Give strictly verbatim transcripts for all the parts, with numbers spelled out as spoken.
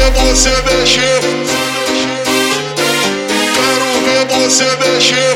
ver você mexer. Quero ver você mexer.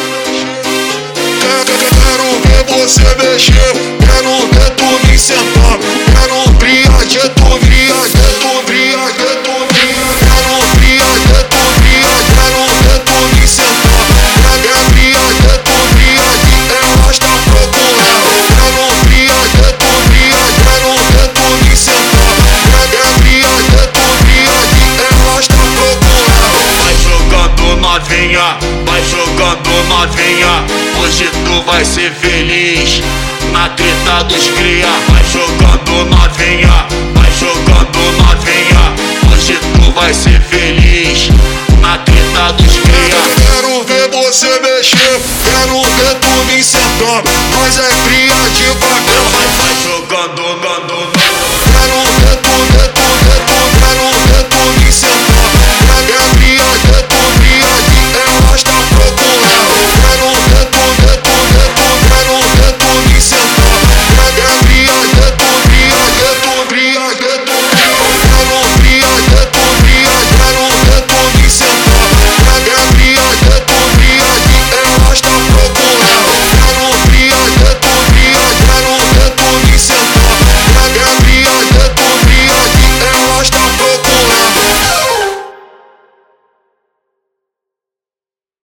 Quero ver você mexer. Quero ver tu me sentar. Quero brilhar de tu, brilhar de tu, brilhar de tu, brilhar. Quero brilhar de tu, brilhar. Quero ver tu me sentar. Quero brilhar de tu, brilhar. Ela está procurando. Quero brilhar de tu, brilhar. Quero ver tu me sentar. Quero brilhar de tu, brilhar. Ela está procurando. Vai jogando novinha, vai jogando novinha. Hoje tu vai ser feliz na treta dos cria. Vai jogando novinha, vai jogando novinha. Hoje tu vai ser feliz na treta dos cria. Quero ver você mexer. Quero ver tu me sentar. Nós é cria